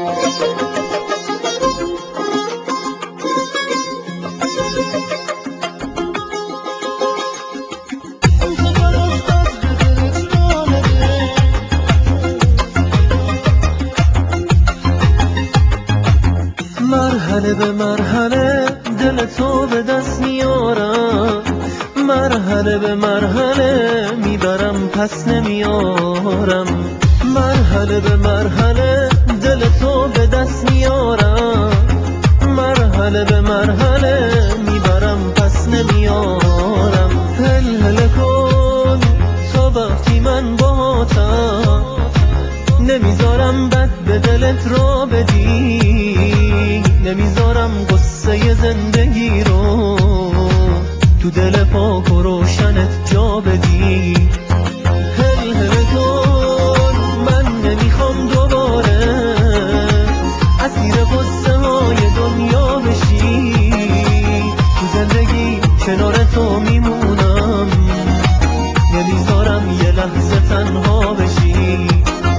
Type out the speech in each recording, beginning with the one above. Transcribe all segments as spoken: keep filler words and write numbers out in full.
مرحله به مرحله دل تو به دست میارم، مرحله به مرحله میبرم پس نمیارم. مرحله به مرحله دل تو به دست میارم، مرحله به مرحله میبرم پس نمیارم. هل هل کن تا وقتی من باهاتم، نمیذارم بد به دلت را بدی، نمیذارم قصه زندگی رو تو دل پاک و روشنت جا بدی. هل هل کن من نمیخوام دوباره اسیر قصه های دنیا بشی، تو زندگی کنار تو میمونم، نمیذارم یه لحظه تنها بشی.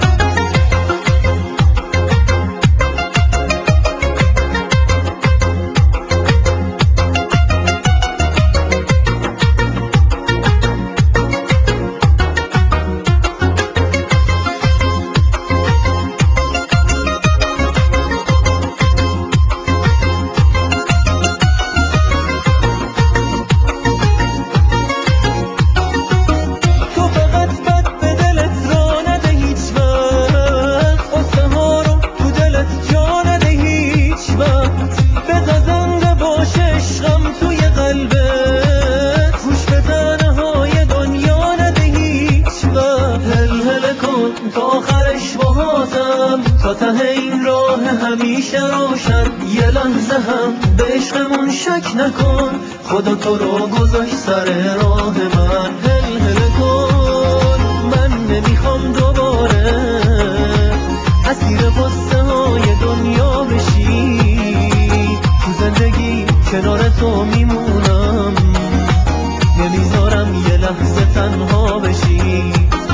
تا آخرش باهاتم، تا ته این راه همیشه روشن. یه لحظه هم به عشقمون شک نکن، خدا تو رو گذاشت سر راه من. هل هل کن من نمیخوام دوباره اسیر قصه های دنیا بشی، تو زندگی کنار تو میمونم، نمیذارم یه لحظه تنها بشی.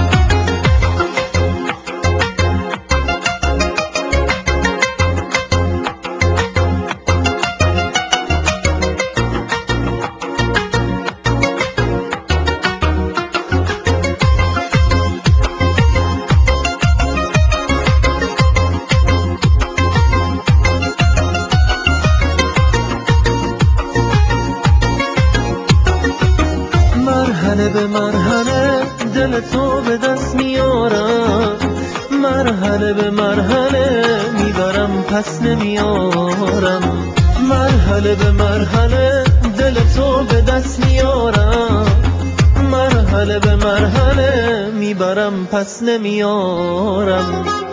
مرحله به مرحله دل تو به دست میارم، مرحله به مرحله میبرم پس نمیارم. مرحله به مرحله دل تو به دست میارم، مرحله به مرحله میبرم پس نمیارم.